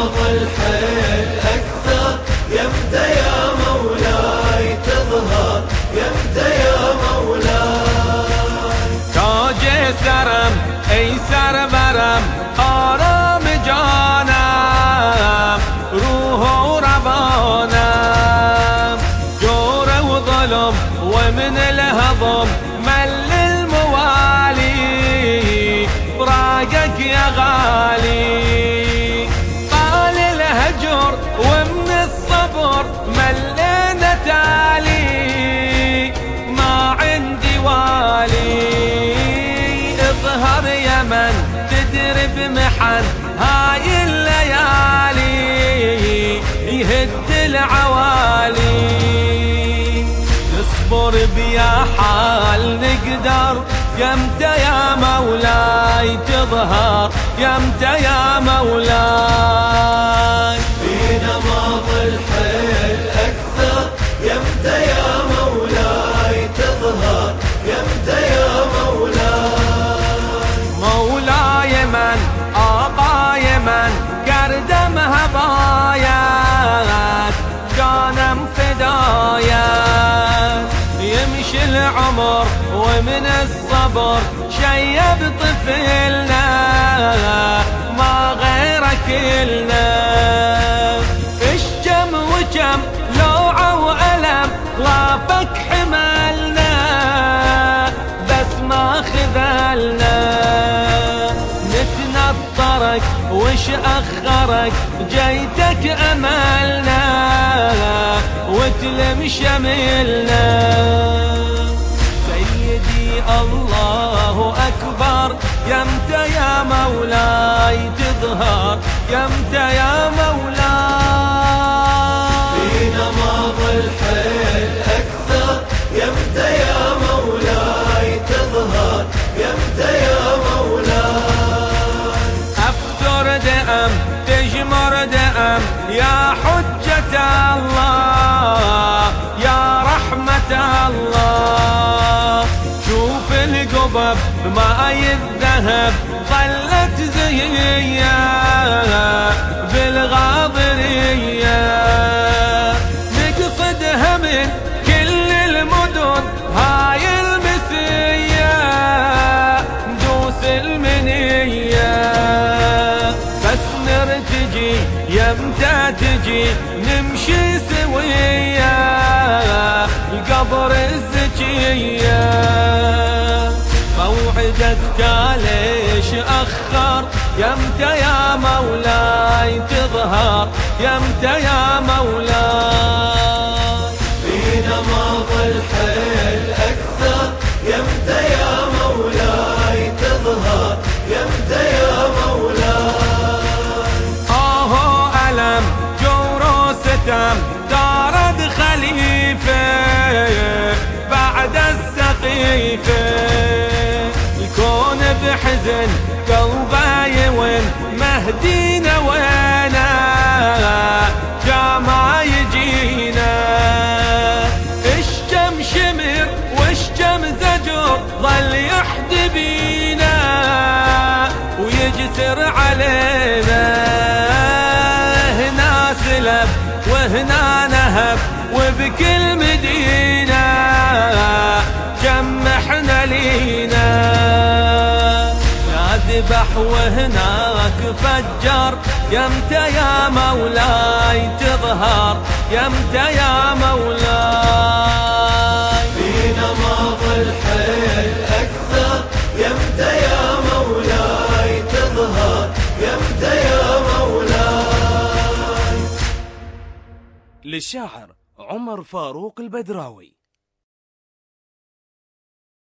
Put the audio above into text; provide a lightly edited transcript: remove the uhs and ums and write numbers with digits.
نماض الحيل أكثر، يمتى يا مولاي تظهر، يمتى يا مولاي. تاج سرم ايسر برم، آرام جانم روح وربانم، جور وظلم ومن الهضم مل الموالي، براقك يا غالي. طال الهجر ومن الصبر ملينا تالي، ما عندي والي. اظهر يا من تدري بمحن هاي الليالي، يهد العوالي. نصبر بيا حال نقدر، يمتى يا مولاي تظهر، يمتى يا مولاي. في نماض الحيل أكثر، يمتى يا مولاي تظهر، يمتى يا مولاي. مولاي من آقاي من قردمها بايات، جانم فدايات. يمشي العمر ومن الصبر شيب طفلنا، ما غيرك إلنا. الشم وجم لوعة وألم ضافك حملنا، بس ما خذلنا. نتنطرك وش أخرك، جيتك أملنا وتلم شملنا. سيدي الله أكبر، يمتى يا مولاي تظهر، يمتى يا مولاي. في نماض الحيل أكثر، يمتى يا مولاي تظهر، يمتى يا مولاي. أفتر دأم تجمر دأم، يا حجة الله يا رحمة الله. شوف القبب ماي الذهب ظلت زهية بالغاضرية، نقصدها من كل المدن هاي المسية، ندوس المنية. بس نرتجي يمتى تجي، نمشي سوية القبر الزكية. موعدك ليش أخر، يمتى يا مولاي تظهر، يمتى يا مولاي. في نماض الحيل أكثر، يمتى يا مولاي تظهر، يمتى يا مولاي. ألم جور وستم دارد خليفة بعد السقيفة، الكون بحزن قلبه يون، مهدينا وينا جاما يجينا. الشم شمر والشم زجر ظل يحدي بينا، ويجسر علينا. هنا سلب وهنا نهب، وبكل مدينة جمحنا لينا. ذبح وهناك فجر، يمتى يا مولاي تظهر، يمتى يا مولاي. في نماض الحيل أكثر، يمتى يا مولاي تظهر، يمتى يا مولاي. للشاعر عمر فاروق البدراوي.